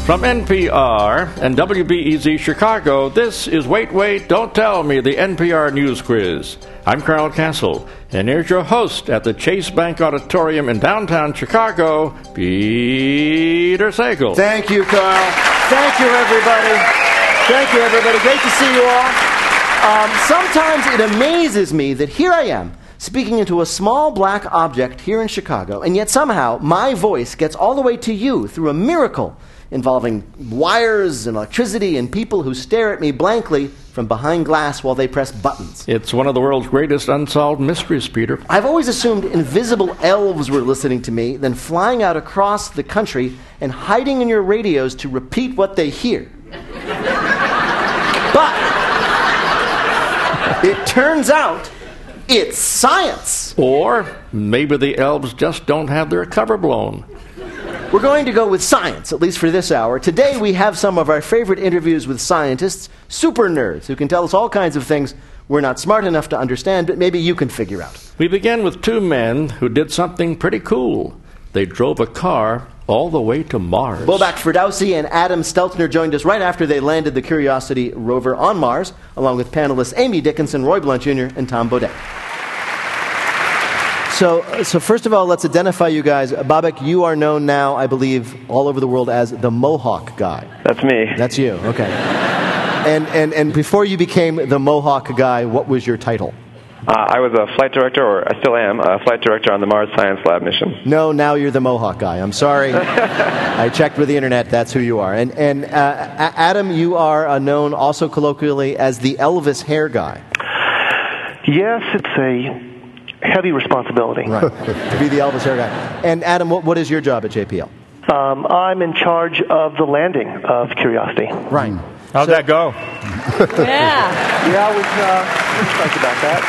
From NPR and WBEZ Chicago, this is Wait, Wait, Don't Tell Me, the NPR News Quiz. I'm Carl Castle, and here's your host at the Chase Bank Auditorium in downtown Chicago, Peter Sagal. Thank you, Carl. Thank you, everybody. Thank you, everybody. Great to see you all. Sometimes it amazes me that here I am, speaking into a small black object here in Chicago, and yet somehow my voice gets all the way to you through a miracle involving wires and electricity and people who stare at me blankly from behind glass while they press buttons. It's one of the world's greatest unsolved mysteries, Peter. I've always assumed invisible elves were listening to me, then flying out across the country and hiding in your radios to repeat what they hear. But it turns out it's science. Or maybe the elves just don't have their cover blown. We're going to go with science, at least for this hour. Today we have some of our favorite interviews with scientists, super nerds, who can tell us all kinds of things we're not smart enough to understand, but maybe you can figure out. We begin with two men who did something pretty cool. They drove a car all the way to Mars. Bobak Ferdowsi and Adam Stelzner joined us right after they landed the Curiosity rover on Mars, along with panelists Amy Dickinson, Roy Blunt Jr., and Tom Bodett. So first of all, let's identify you guys. Bobak, you are known now, I believe, all over the world as the Mohawk guy. That's me. That's you, okay. And before you became the Mohawk guy, what was your title? I was a flight director, or I still am, a flight director on the Mars Science Lab mission. No, now you're the Mohawk guy. I'm sorry. I checked with the internet. That's who you are. And Adam, you are known also colloquially as the Elvis hair guy. Yes, it's a heavy responsibility. Right, to be the Elvis hair guy. And Adam, what is your job at JPL? I'm in charge of the landing of Curiosity. Right. How'd that go? Yeah, we're excited about that.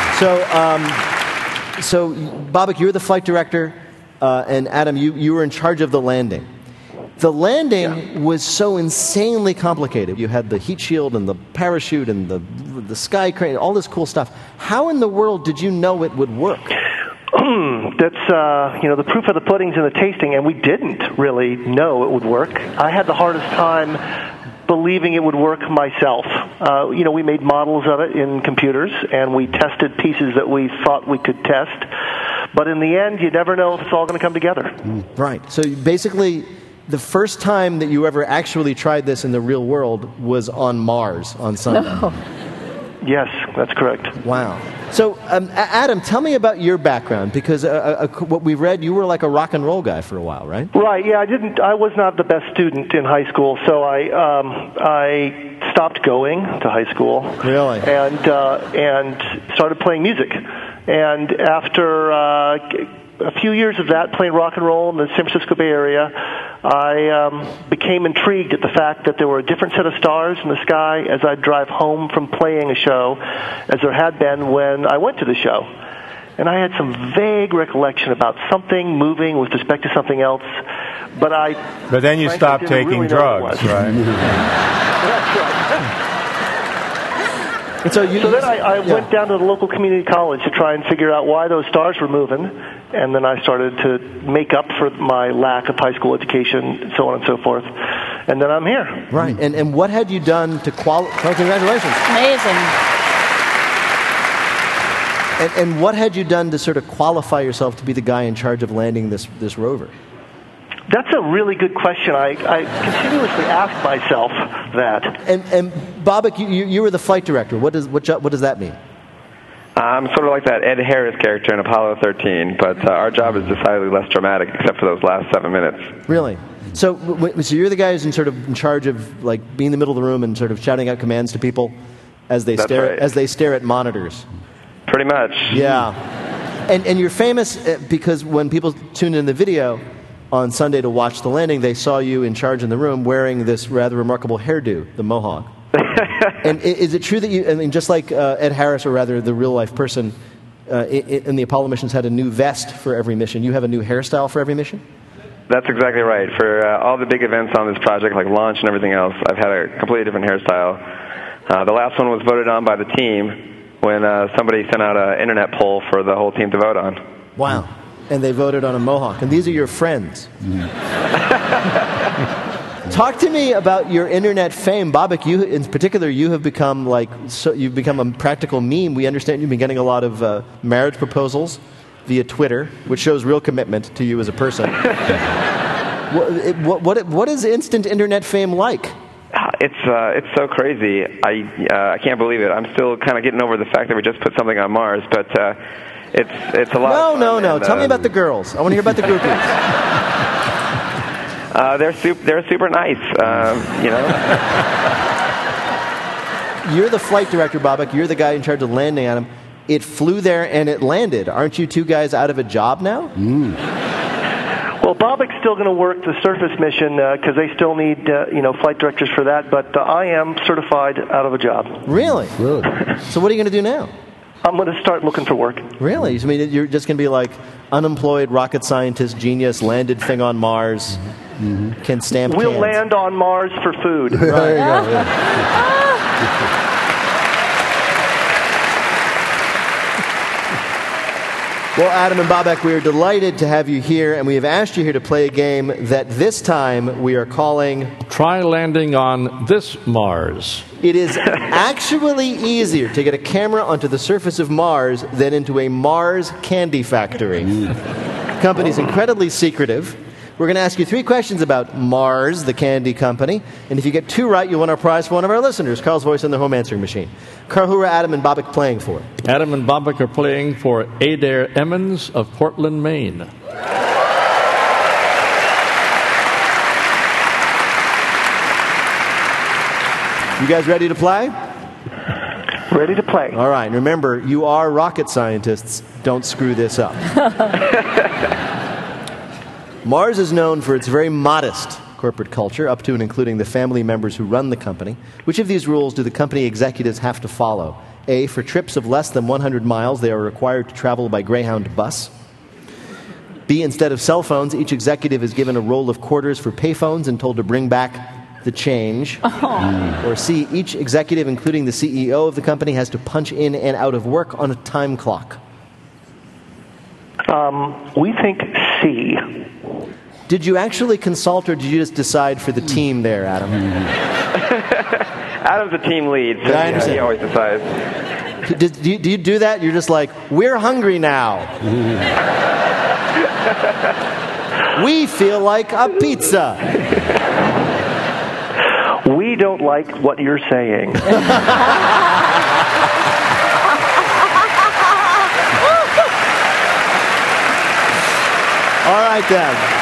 So Bobak, you're the flight director, and Adam, you were in charge of the landing. The landing was so insanely complicated. You had the heat shield and the parachute and the sky crane, all this cool stuff. How in the world did you know it would work? That's, the proof of the pudding's in the tasting, and we didn't really know it would work. I had the hardest time believing it would work myself. We made models of it in computers, and we tested pieces that we thought we could test. But in the end, you never know if it's all going to come together. Right. So basically, the first time that you ever actually tried this in the real world was on Mars on Sunday. No. Yes, that's correct. Wow. So, Adam, tell me about your background, because what we read, you were like a rock and roll guy for a while, right? Right. Yeah, I was not the best student in high school, so I stopped going to high school. Really? And started playing music. And after a few years of that, playing rock and roll in the San Francisco Bay Area, I became intrigued at the fact that there were a different set of stars in the sky as I'd drive home from playing a show as there had been when I went to the show. And I had some vague recollection about something moving with respect to something else, but then you stopped taking really drugs, right? That's right. And so then I went down to the local community college to try and figure out why those stars were moving, and then I started to make up for my lack of high school education, so on and so forth. And then I'm here. Right. And what had you done to qualify? Oh, congratulations. Amazing. And what had you done to sort of qualify yourself to be the guy in charge of landing this rover? That's a really good question. I continuously ask myself that. And Bobak, you were the flight director. What does that mean? I'm sort of like that Ed Harris character in Apollo 13, but our job is decidedly less dramatic, except for those last 7 minutes. Really? So you're the guy who's in charge of like being in the middle of the room and sort of shouting out commands to people as they stare at monitors. Pretty much. Yeah. And you're famous because when people tuned in the video on Sunday to watch the landing, they saw you in charge in the room wearing this rather remarkable hairdo, the mohawk. And is it true that just like Ed Harris, or rather the real-life person in the Apollo missions had a new vest for every mission, you have a new hairstyle for every mission? That's exactly right. For all the big events on this project, like launch and everything else, I've had a completely different hairstyle. The last one was voted on by the team when somebody sent out an internet poll for the whole team to vote on. Wow. And they voted on a mohawk. And these are your friends. Talk to me about your internet fame, Babak. You, in particular, you have become you've become a practical meme. We understand you've been getting a lot of marriage proposals via Twitter, which shows real commitment to you as a person. What is instant internet fame like? It's so crazy. I can't believe it. I'm still kind of getting over the fact that we just put something on Mars, but it's a lot. No. And, Tell me about the girls. I want to hear about the groupies. They're super nice. You're the flight director, Babak. You're the guy in charge of landing on him. It flew there and it landed. Aren't you two guys out of a job now? Well, Babak's still going to work the surface mission because they still need flight directors for that. But I am certified out of a job. Really? So what are you going to do now? I'm going to start looking for work. Really? I mean, you're just going to be like unemployed rocket scientist, genius, landed thing on Mars, can stamp We'll cans. land on Mars for food. There you go. Yeah. Well, Adam and Babak, we are delighted to have you here, and we have asked you here to play a game that this time we are calling Try Landing on This Mars. It is actually easier to get a camera onto the surface of Mars than into a Mars candy factory. The company's incredibly secretive. We're going to ask you 3 questions about Mars, the candy company, and if you get 2 right, you'll win our prize for one of our listeners, Carl's Voice on the home answering machine. Carl, who are Adam and Babak playing for? Adam and Babak are playing for Adair Emmons of Portland, Maine. You guys ready to play? Ready to play. All right. Remember, you are rocket scientists. Don't screw this up. Mars is known for its very modest corporate culture, up to and including the family members who run the company. Which of these rules do the company executives have to follow? A, for trips of less than 100 miles, they are required to travel by Greyhound bus. B, instead of cell phones, each executive is given a roll of quarters for payphones and told to bring back the change. Or C, each executive, including the CEO of the company, has to punch in and out of work on a time clock. We think C. Did you actually consult, or did you just decide for the team there, Adam? Adam's a team lead, so I understand. he always decides. Do you do that? You're just like, we're hungry now. We feel like a pizza. We don't like what you're saying. All right, then.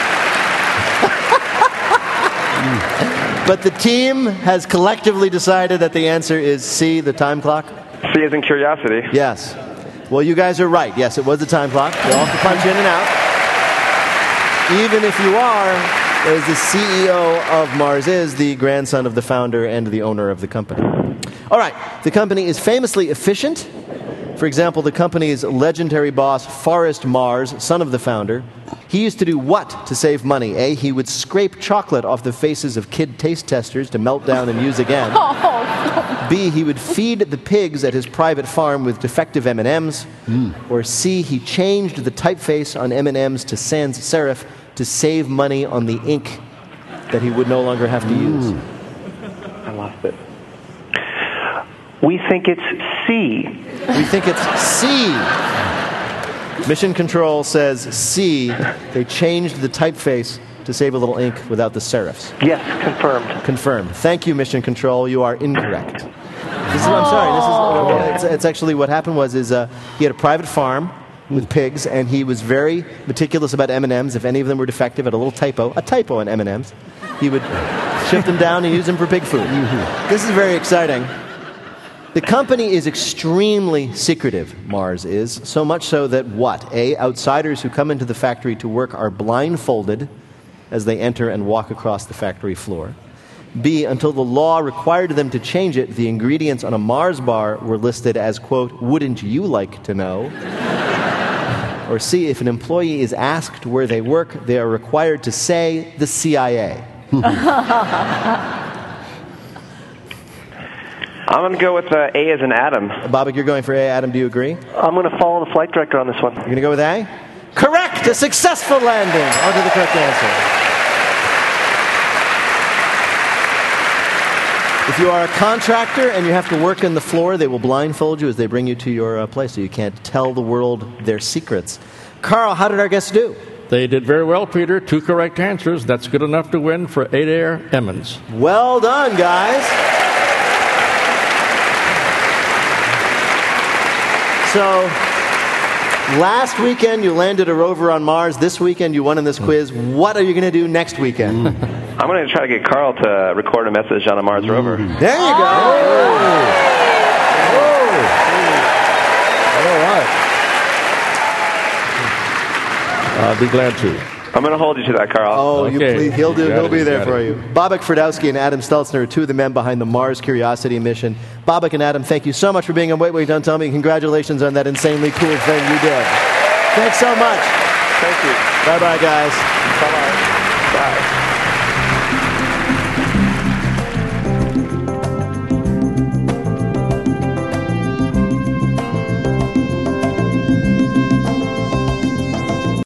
But the team has collectively decided that the answer is C, the time clock? C as in curiosity. Yes. Well, you guys are right. Yes, it was the time clock. You all have to punch in and out. Even if you are, as the CEO of Mars is, the grandson of the founder and the owner of the company. All right. The company is famously efficient. For example, the company's legendary boss, Forrest Mars, son of the founder, he used to do what to save money? A, he would scrape chocolate off the faces of kid taste testers to melt down and use again. B, he would feed the pigs at his private farm with defective M&Ms. Or C, he changed the typeface on M&Ms to sans serif to save money on the ink that he would no longer have to use. I lost it. We think it's C. We think it's C. Mission Control says C. They changed the typeface to save a little ink without the serifs. Yes, confirmed. Confirmed. Thank you, Mission Control. You are incorrect. This is, I'm sorry. It's actually what happened was he had a private farm with pigs, and he was very meticulous about M&Ms. If any of them were defective, had a typo in M&Ms, he would shift them down and use them for pig food. This is very exciting. The company is extremely secretive, Mars is, so much so that what? A, outsiders who come into the factory to work are blindfolded as they enter and walk across the factory floor. B, until the law required them to change it, the ingredients on a Mars bar were listed as, quote, wouldn't you like to know? Or C, if an employee is asked where they work, they are required to say the CIA. I'm going to go with A as in Adam. Babak, you're going for A. Adam, do you agree? I'm going to follow the flight director on this one. You're going to go with A? Correct! A successful landing. On to the correct answer. If you are a contractor and you have to work in the floor, they will blindfold you as they bring you to your place so you can't tell the world their secrets. Carl, how did our guests do? They did very well, Peter. 2 correct answers. That's good enough to win for Adair Emmons. Well done, guys. So, last weekend you landed a rover on Mars. This weekend you won in this quiz. What are you going to do next weekend? I'm going to try to get Carl to record a message on a Mars rover. There you go. All right. I'll be glad to. I'm going to hold you to that, Carl. Oh, Okay. you please. He'll be You there got for it. you. Bobak Ferdowski and Adam Stelzner are 2 of the men behind the Mars Curiosity mission. Bobak and Adam, thank you so much for being on Wait, Wait, Don't Tell Me. Congratulations on that insanely cool thing you did. Thanks so much. Thank you. Bye-bye, guys. Bye-bye. Bye.